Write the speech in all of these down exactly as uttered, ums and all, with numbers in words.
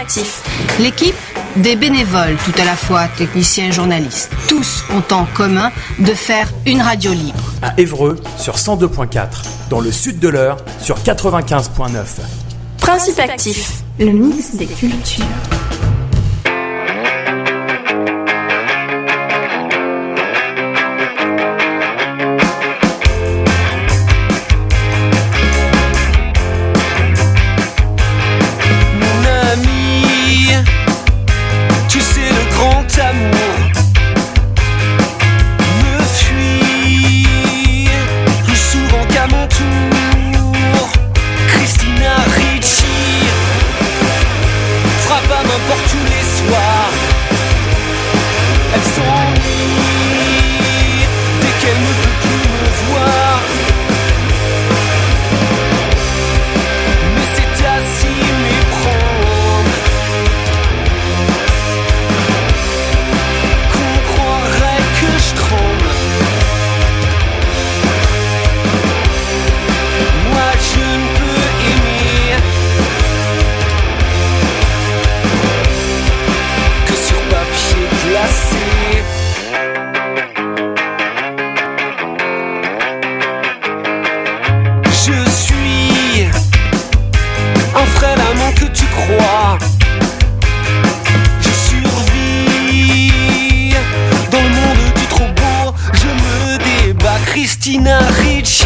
Actif. L'équipe, des bénévoles tout à la fois, techniciens et journalistes. Tous ont en commun de faire une radio libre. À Évreux sur cent deux point quatre, dans le sud de l'Eure sur quatre-vingt-quinze point neuf. Principe Actif, le mix des cultures. Christina Ricci,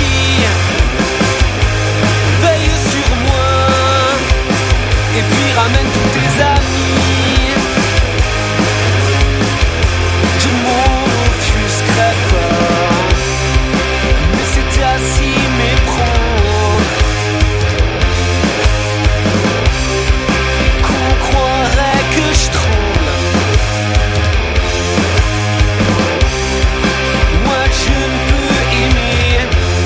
veille sur moi et puis ramène tous tes amis. Je m'en offusquerai pas, mais c'était à s'y méprendre qu'on croirait que je tremble. Moi je ne peux aimer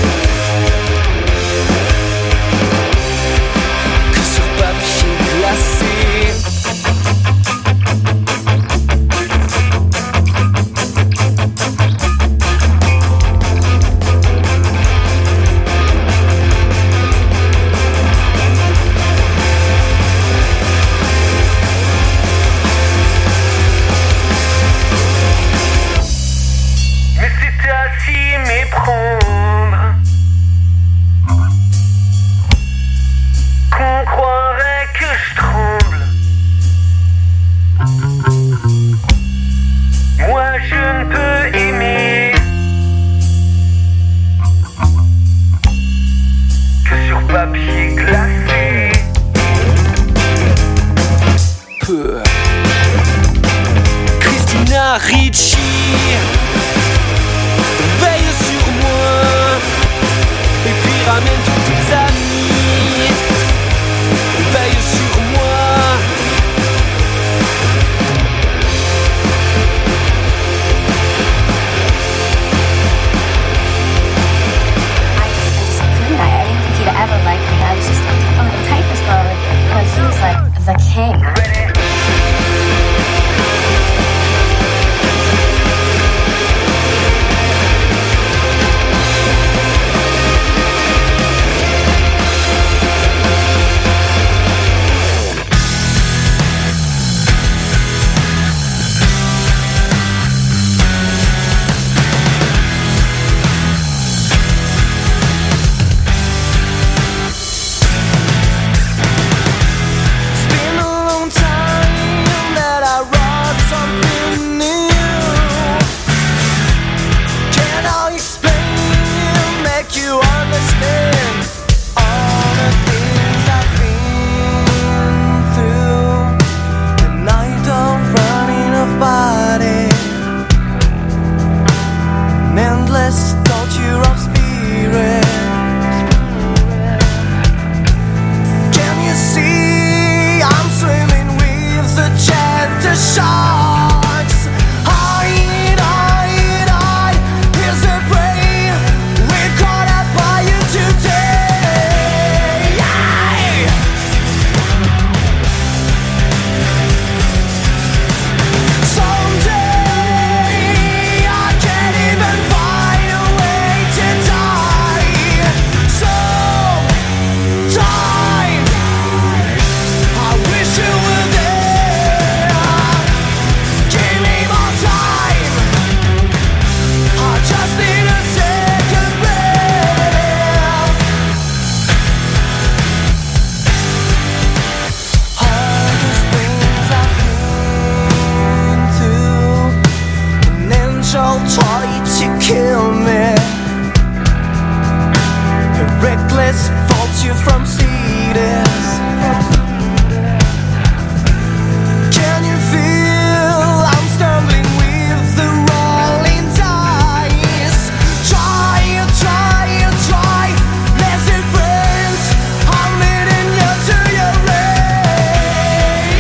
que sur papier glacé. Mais c'était à s'y méprendre qu'on croirait que je tremble. Moi je ne peux aimer que sur papier glacé. Peu. Christina Ricci, veille sur moi et puis ramène tous tes amis. Veille sur moi. I didn't think he'd ever like me. I was just like, oh, the type is probably because he was like the king. shall try to kill me. A reckless vulture from Cetus. Can you feel I'm stumbling with the rolling dice? Try, try, try. Lest it burns. I'm leading you to your way.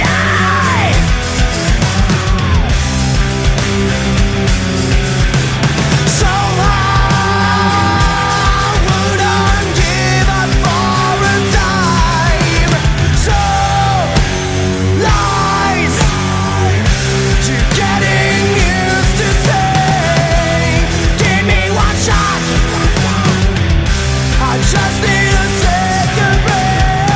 Somehow wouldn't give up for a dime. So lies to getting used to say, give me one shot. I just need a second breath.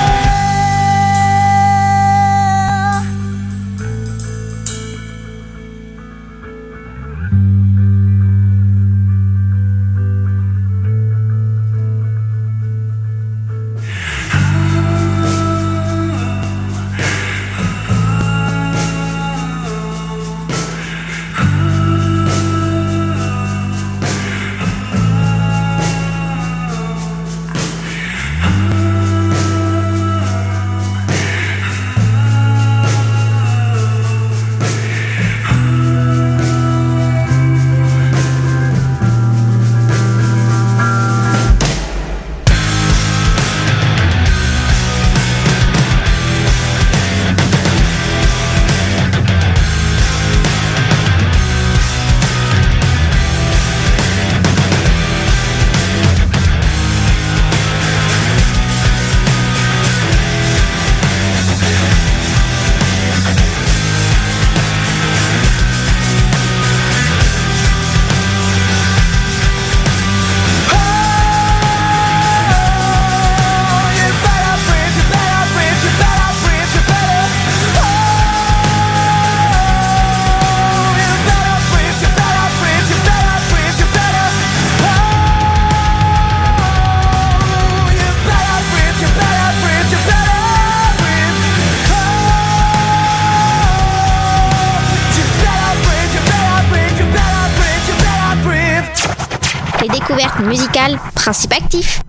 Les découvertes musicales, principe actif.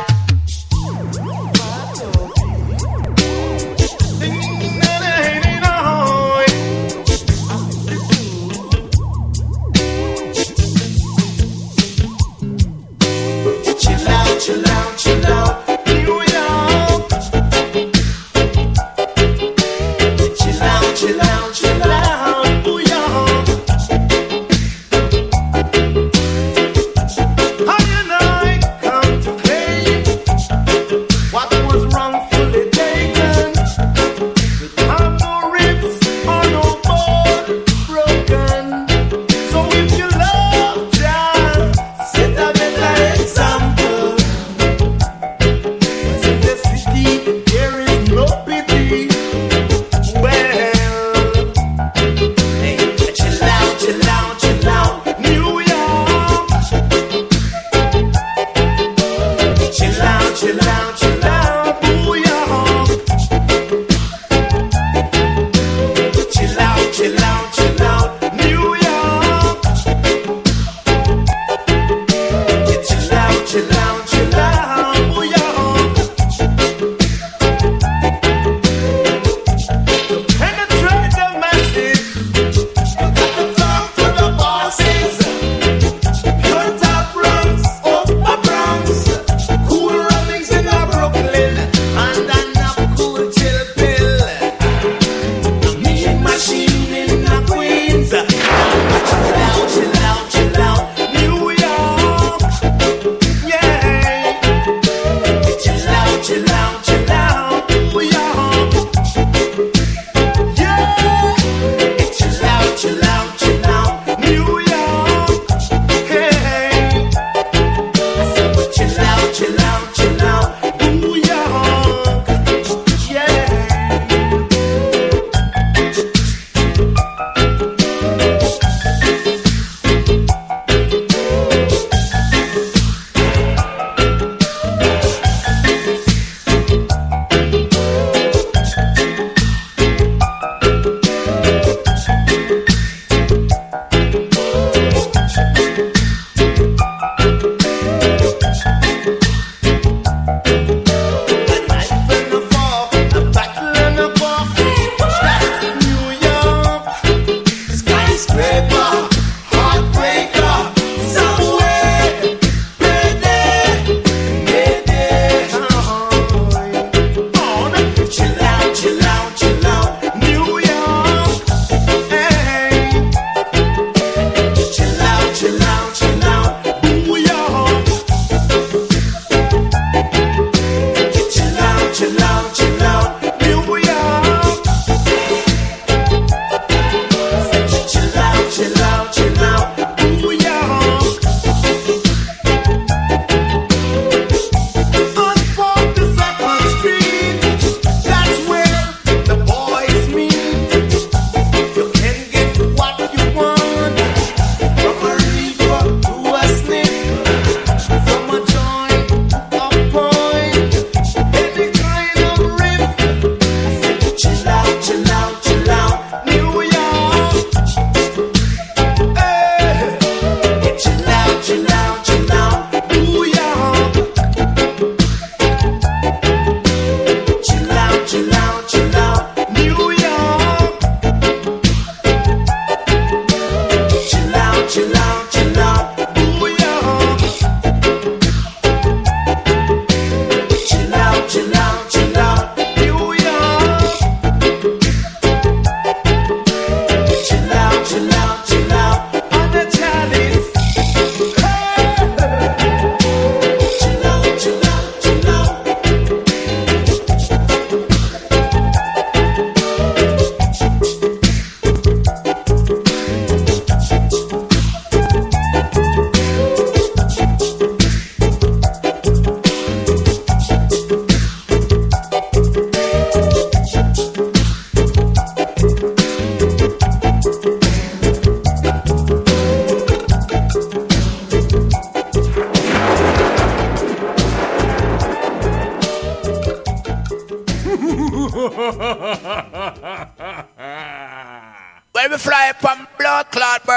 Chill out, chill out, chill out. Here we are. Chill out, chill out, chill out. Ooh, yeah. I and I come to play.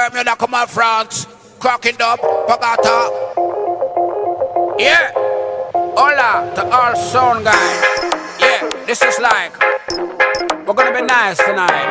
Bermuda, come on, France. Cracking up, Pagata. Yeah. Hola to all sound guys. Yeah, this is like, we're gonna be nice tonight.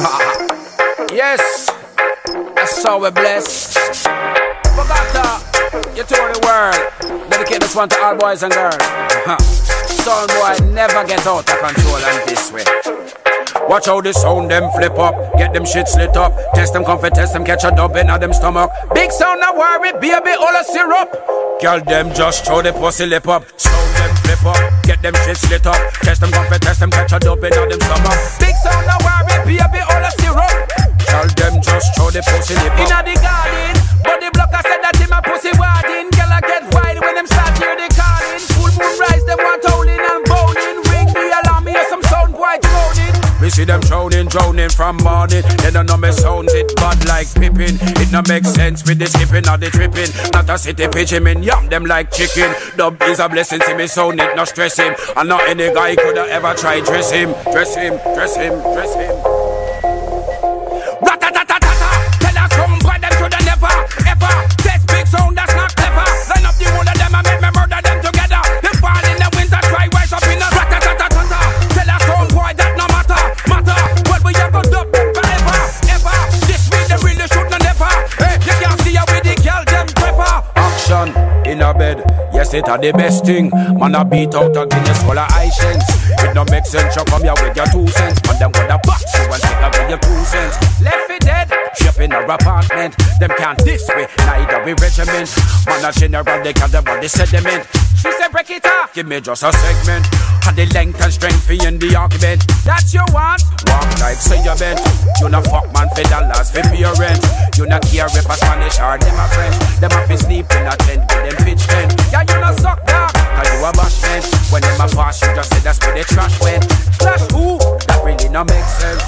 Yes, that's how we're blessed. Pagata, you told the world. Dedicate this one to all boys and girls. Sound boy never get out of control and this way. Watch how the sound them flip up, get them shit slit up, test them comfort, test them catch a dub in them stomach. Big sound no worry, baby, all a syrup. Girl them just throw the pussy lip up, sound them flip up, get them shit slit up, test them comfort, test them catch a dub in them stomach. Big sound no worry, baby, all a syrup. Girl them just throw the pussy lip up. Inna the garden, but the blocker said that him a pussy warding. Girl I get wild when them start hear the calling. Full moon rise, them want howling and bowling. Ring the alarm, hear some sound boy droning. We see them drowning, drowning from morning. They don't know me sounds it bad like Pippin. It no make sense with the skipping or the tripping. Not a city pitch him in, yam them like chicken. Dub is a blessing, see me sound it, no stress him. And not any guy could have ever tried dress him. Dress him, dress him, dress him. Rat-a-ta-ta-ta-ta. Tell us some boy them should have never, ever test big sound that's not clever. Line up the whole of them and make me murder them together. They fall in the winter, try rise up in a rat-a-ta-ta-ta-ta. Tell us some boy that no matter. Matter, but we have to dub them forever, ever. This week they really should not never. Hey, you can't see how we the girl them prefer. Action in a bed, yes it are the best thing. Man a beat out a Guinness full of Haitians. It no make sense, you come here with your two cents. Man them gonna box you and take away your two cents. Left it dead, ship in our apartment. Them can't this way, neither we regiment. Man a general, they can't the body sediment. She said break it off, give me just a segment. And the length and strength for in the argument. That you want, walk like say you bent. You no fuck man for dollars for pay rent. You no care if a Spanish or them a French. Them a fi sleep in a tent with them pitch tent. Yeah you no suck dog, cause you a bashment. When them a pass you just say that's where the trash went. Trash who? That really no make sense.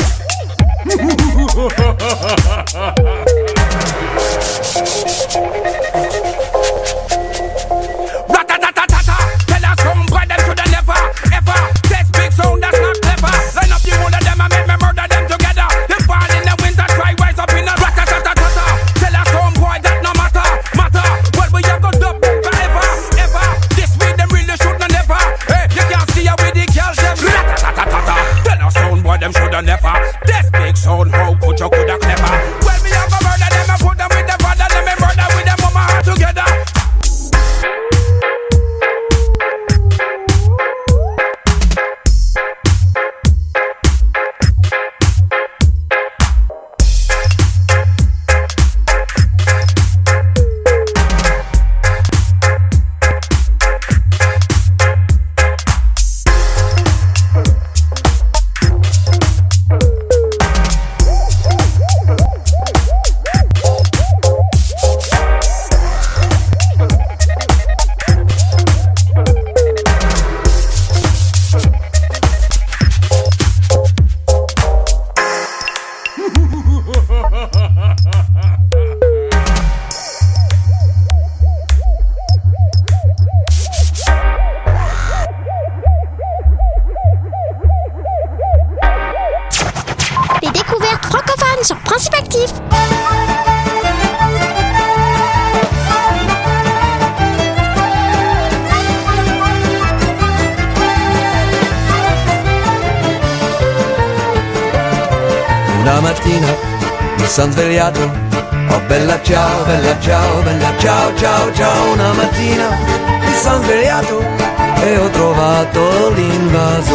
Rat-a-ta-ta-ta-ta. Tell us some boy them shoulda never, ever test big sound that's not clever. Line up the whole of them and make me murder them together. They fall in the winter, try rise up in a rat-a-ta-ta-ta-ta. Tell us some boy that no matter, matter. Well we have to dub them forever, ever. This week them really shoulda never. Hey, you can't see how we the girls them rat-a-ta-ta-ta-ta. Tell us some boy them shoulda never test big sound, how could you coulda clever. Well we have to murder them and put them with the father, them and murder with them mama all together. sur Principe Actif. Una mattina mi son svegliato, oh bella ciao, bella ciao, bella ciao, ciao, ciao. Una mattina mi son svegliato e ho trovato l'invaso.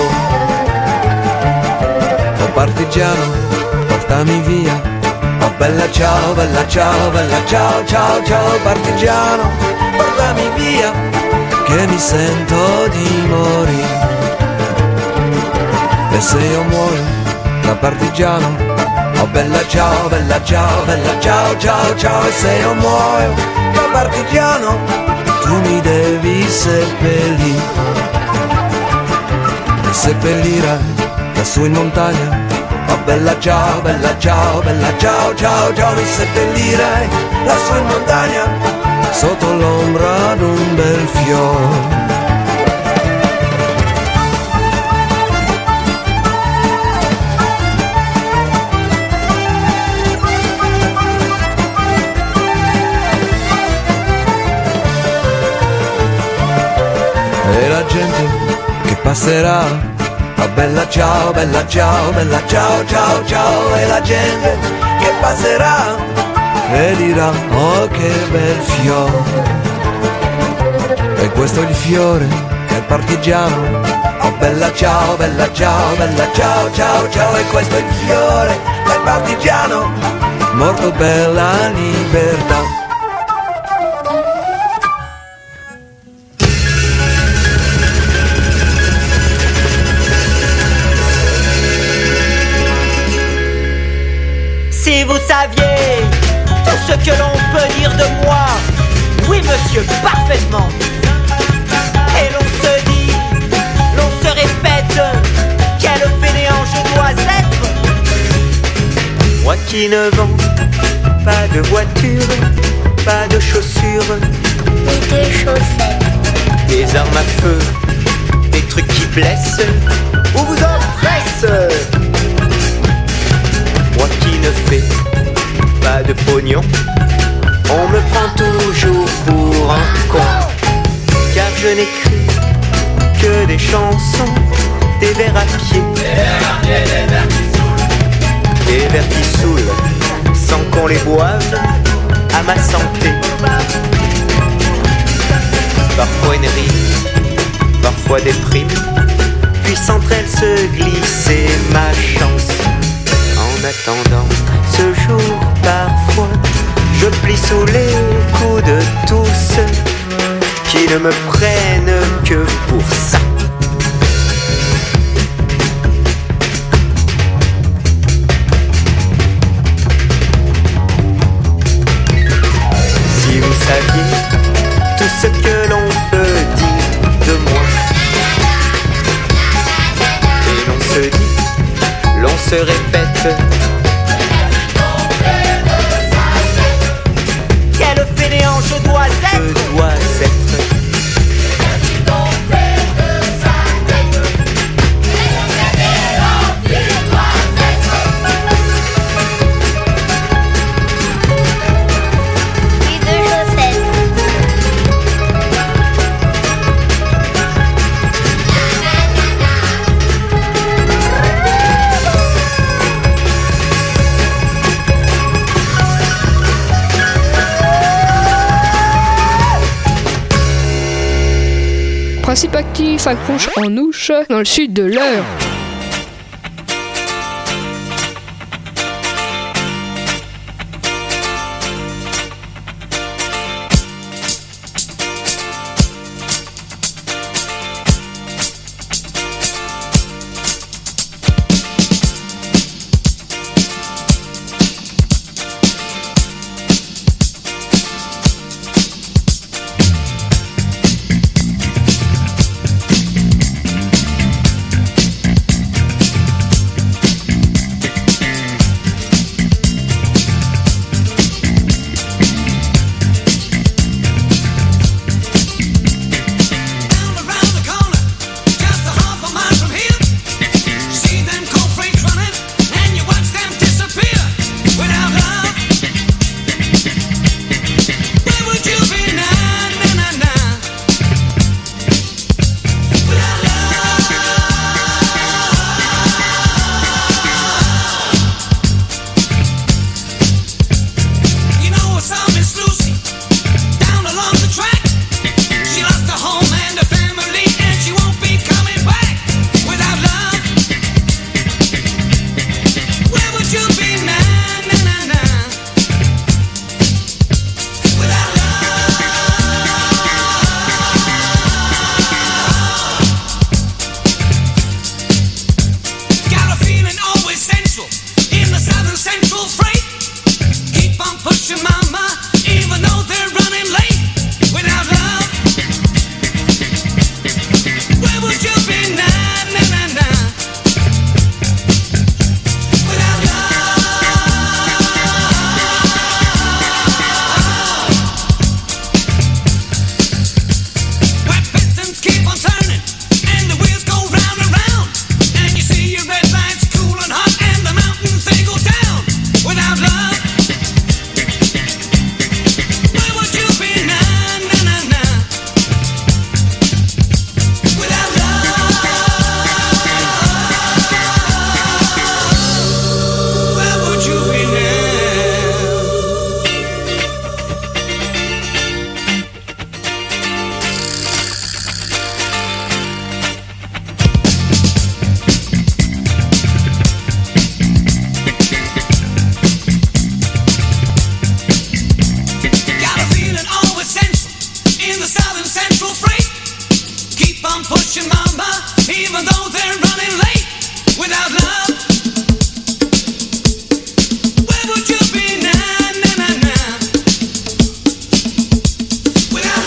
Oh partigiano, portami via, oh bella ciao, bella ciao, bella ciao, ciao, ciao. Partigiano, portami via, che mi sento di morire. E se io muoio da partigiano, oh bella ciao, bella ciao, bella ciao, ciao, ciao. E se io muoio da partigiano, tu mi devi seppellire. Mi seppellirai lassù in montagna, oh bella ciao, bella ciao, bella ciao, ciao, ciao. Mi seppellirai lassù in montagna, sotto l'ombra d'un bel fiore. gente che passerà. Oh bella ciao, bella ciao, bella ciao, ciao, ciao. E la gente che passerà e dirà oh che bel fiore. E questo è il fiore del partigiano. Oh bella ciao, bella ciao, bella ciao, ciao, ciao. E questo è il fiore del partigiano morto per la libertà. Si vous saviez tout ce que l'on peut dire de moi, oui monsieur, parfaitement. Et l'on se dit, l'on se répète, quel fainéant je dois être. Moi qui ne vends pas de voiture, pas de chaussures, Ni de chaussettes. des armes à feu, des trucs qui blessent ou vous oppressent. Moi qui ne fais pas de pognon, on me prend toujours pour un con. Car je n'écris que des chansons, des vers à pied, des vers qui saoulent, sans qu'on les boive, à ma santé. Parfois une rime, parfois des primes, puis entre elles se glisser ma chance. En attendant ce jour, parfois, je plie sous les coups de tous ceux qui ne me prennent que pour ça. Si vous saviez tout ce que l'on peut dire de moi, et l'on se dit, l'on se répète, quel fainéant je dois être. Je dois être. Ni de chaussettes. Principe actif accroche en ouche dans le sud de l'Eure. pushing mama, even though they're running late without love. Where would you be now, now, now, now? Without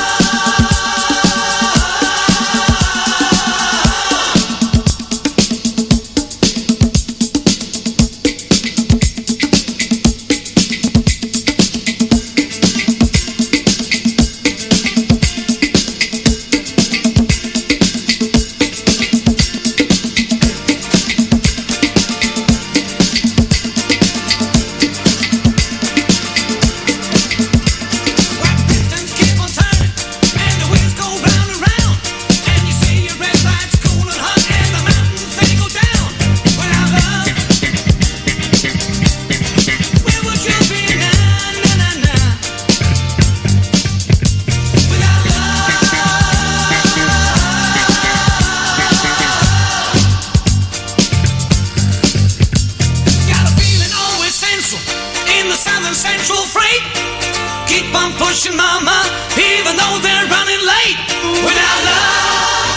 pushing mama, even though they're running late without love.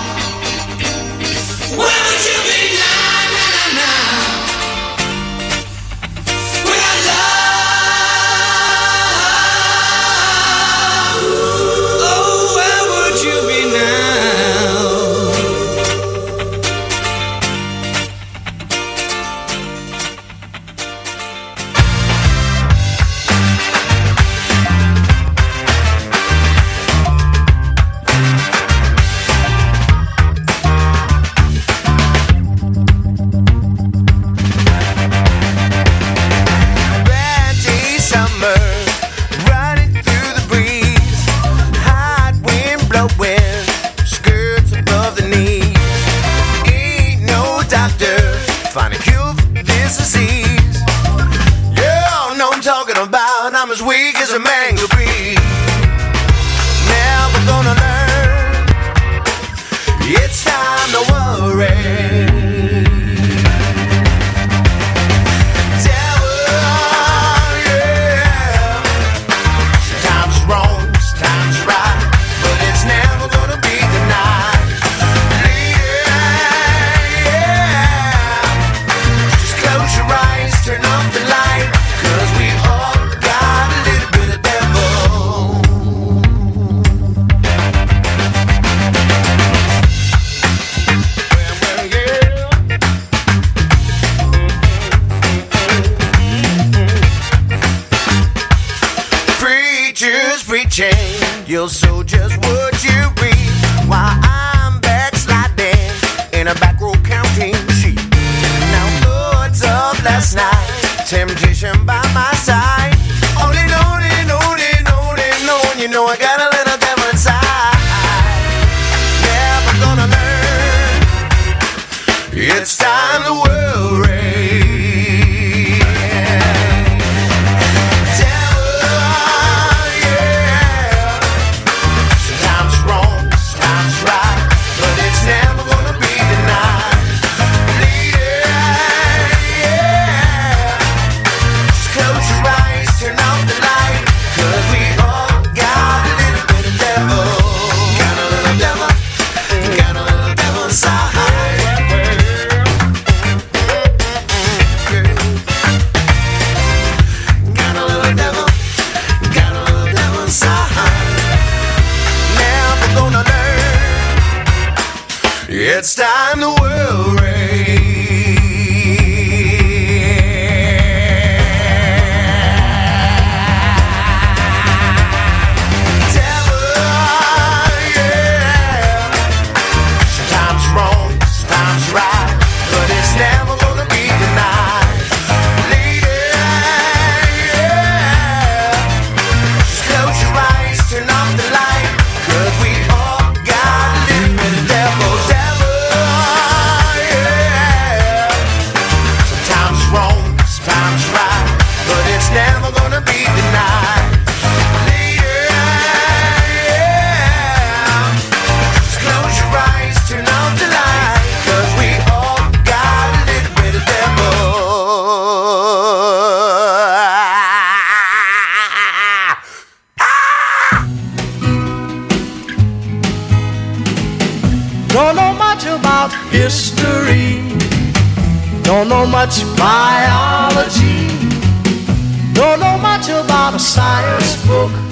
Where would you be now, now, now, now? Without love. Oh, where would you be I'm as weak as a man could be. Never gonna learn. It's time to worry. Devil, yeah. Sometimes it's wrong, sometimes it's right, but it's never gonna be denied. Yeah, yeah. Just close your eyes, turn off the light, 'cause we all you'll sow just what you reap, while I'm backsliding in a back row counting sheep. Now thoughts of last night, temptation by my side. Only knowing, knowing, knowing, knowing, you know I got a little devil inside. Never gonna learn. It's time to worry. It's time to worry. Yeah. about history, don't know much biology, don't know much about a science book.